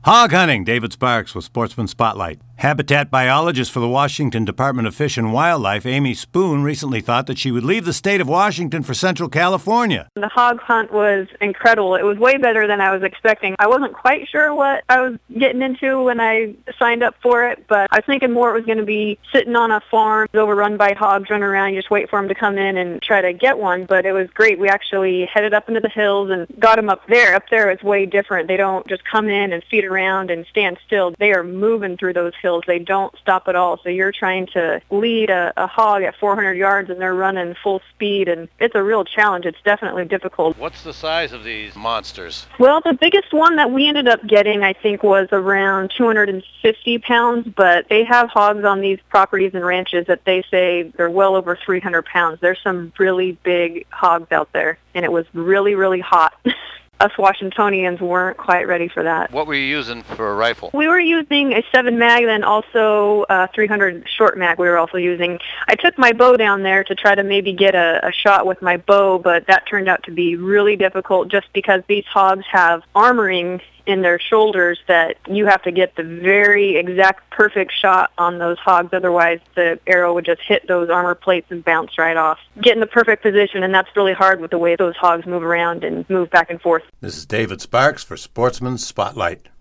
Hog hunting, David Sparks with Sportsman Spotlight. Habitat biologist for the Washington Department of Fish and Wildlife, Amy Spoon, recently thought that she would leave the state of Washington for Central California. The hog hunt was incredible. It was way better than I was expecting. I wasn't quite sure what I was getting into when I signed up for it, but I was thinking more it was going to be sitting on a farm, overrun by hogs, running around, you just wait for them to come in and try to get one. But it was great. We actually headed up into the hills and got them up there. Up there it's way different. They don't just come in and feed around and stand still. They are moving through those hills. They don't stop at all. So you're trying to lead a hog at 400 yards and they're running full speed, and it's a real challenge. It's definitely difficult. What's the size of these monsters? Well, the biggest one that we ended up getting, I think, was around 250 pounds, but they have hogs on these properties and ranches that they say they're well over 300 pounds. There's some really big hogs out there, and it was really, really hot. Us Washingtonians weren't quite ready for that. What were you using for a rifle? We were using a 7 mag, then also a 300 short mag we were also using. I took my bow down there to try to maybe get a shot with my bow, but that turned out to be really difficult just because these hogs have armoring in their shoulders that you have to get the very exact perfect shot on those hogs. Otherwise, the arrow would just hit those armor plates and bounce right off. Get in the perfect position, and that's really hard with the way those hogs move around and move back and forth. This is David Sparks for Sportsman Spotlight.